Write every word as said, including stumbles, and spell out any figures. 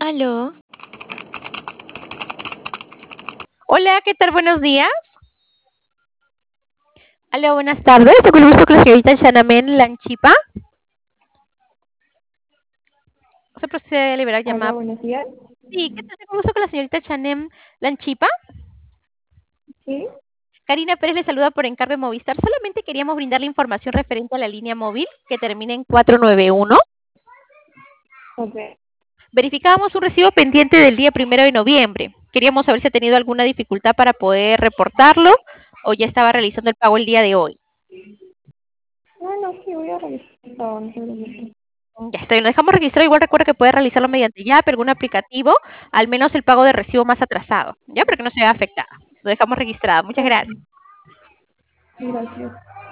Aló. Hola, ¿qué tal? Buenos días. Aló, buenas tardes. Tengo el gusto con la señorita Shanamen Lanchipa. Se procede a liberar Hola, llamada. buenos días. Sí, ¿qué tal? Tengo el gusto con la señorita Shanem Lanchipa. Sí, Karina Pérez le saluda por encargo de Movistar. Solamente queríamos brindarle información referente a la línea móvil que termina en cuatro nueve uno. ok. Verificábamos un recibo pendiente del día primero de noviembre. Queríamos saber si ha tenido alguna dificultad para poder reportarlo o ya estaba realizando el pago el día de hoy. Bueno, sí, voy a revisar todo, no se preocupe. Ya está, lo dejamos registrado. Igual recuerda que puede realizarlo mediante ya, pero algún aplicativo, al menos el pago de recibo más atrasado, ya, para que no se vea afectada. Lo dejamos registrado. Muchas Ok, gracias. gracias.